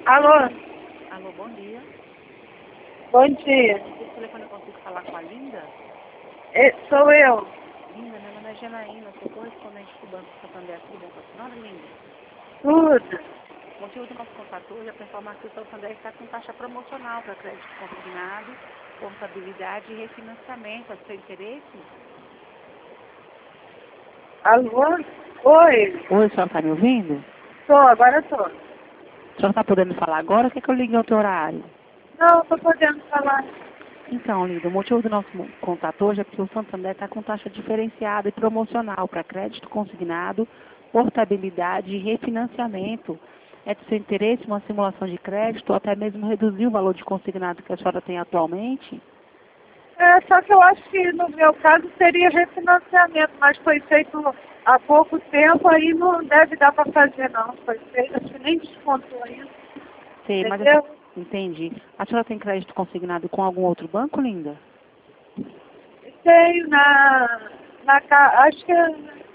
Alô, Alô, bom dia. bom dia. Esse telefone eu consigo falar com a Linda? Sou eu. Linda, meu nome é Janaína, sou correspondente do Banco Santander. Tudo bom com a senhora, Linda? Tudo. O motivo do nosso contato hoje é para informar que o Santander está com taxa promocional para crédito consignado, portabilidade e refinanciamento. É do seu interesse? Alô? Oi. Oi, a senhora está me ouvindo? Agora tô. A senhora está podendo falar agora ou quer que eu ligue em outro horário? Não, tô podendo falar. Então, Linda, o motivo do nosso contato hoje é porque o Santander está com taxa diferenciada e promocional para crédito consignado, portabilidade e refinanciamento. É do seu interesse uma simulação de crédito ou até mesmo reduzir o valor de consignado que a senhora tem atualmente? Só que eu acho que no meu caso seria refinanciamento, mas foi feito há pouco tempo, aí não deve dar para fazer não. Foi feito, acho que nem descontou ainda. Sei, mas Entendeu? entendi. A senhora tem crédito consignado com algum outro banco, Linda? Tenho acho que